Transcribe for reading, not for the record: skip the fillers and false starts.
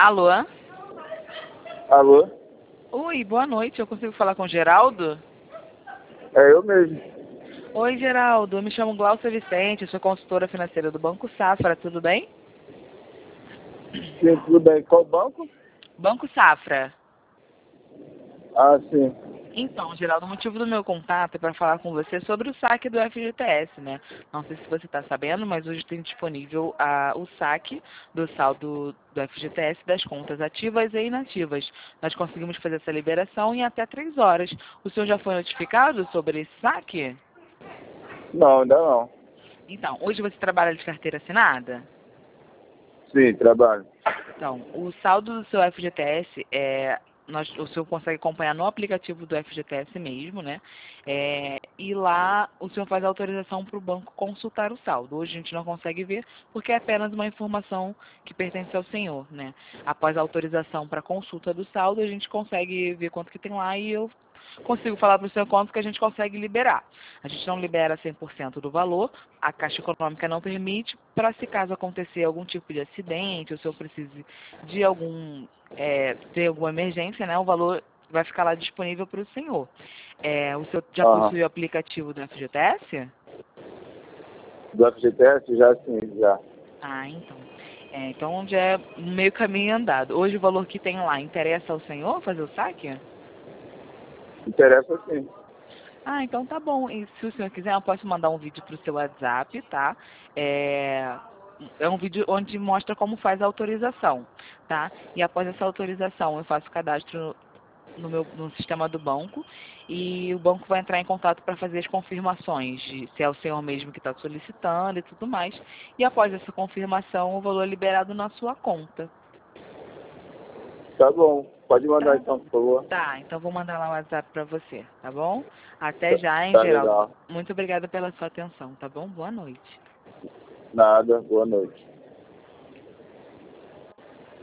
Alô? Alô? Oi, boa noite. Eu consigo falar com o Geraldo? É eu mesmo. Oi, Geraldo. Eu me chamo Glaucia Vicente, sou consultora financeira do Banco Safra, tudo bem? Sim, tudo bem. Qual banco? Banco Safra. Ah, sim. Então, Geraldo, o motivo do meu contato é para falar com você sobre o saque do FGTS, né? Não sei se você está sabendo, mas hoje tem disponível o saque do saldo do FGTS das contas ativas e inativas. Nós conseguimos fazer essa liberação em até 3 horas. O senhor já foi notificado sobre esse saque? Não, ainda não. Então, hoje você trabalha de carteira assinada? Sim, trabalho. Então, o saldo do seu FGTS o senhor consegue acompanhar no aplicativo do FGTS mesmo, né? E lá o senhor faz a autorização para o banco consultar o saldo. Hoje a gente não consegue ver porque é apenas uma informação que pertence ao senhor, né? Após a autorização para consulta do saldo, a gente consegue ver quanto que tem lá e eu consigo falar para o senhor quanto que a gente consegue liberar. A gente não libera 100% do valor, a Caixa Econômica não permite, para se caso acontecer algum tipo de acidente, o senhor precise de ter alguma emergência, né? O valor vai ficar lá disponível para o senhor. O senhor já Aham. possui o aplicativo do FGTS? Do FGTS já sim, já. Ah, então. Então já é meio caminho andado. Hoje o valor que tem lá interessa ao senhor fazer o saque? Interessa sim. Ah, então tá bom. E se o senhor quiser, eu posso mandar um vídeo para o seu WhatsApp, tá? É um vídeo onde mostra como faz a autorização, tá? E após essa autorização, eu faço o cadastro no sistema do banco e o banco vai entrar em contato para fazer as confirmações de se é o senhor mesmo que está solicitando e tudo mais. E após essa confirmação, o valor é liberado na sua conta, Tá bom. Pode mandar tá? então, por favor. Tá, então vou mandar lá o WhatsApp para você, tá bom? Até já, hein, Tá Geraldo? legal. Muito obrigada pela sua atenção, tá bom? Boa noite. Nada. Boa noite.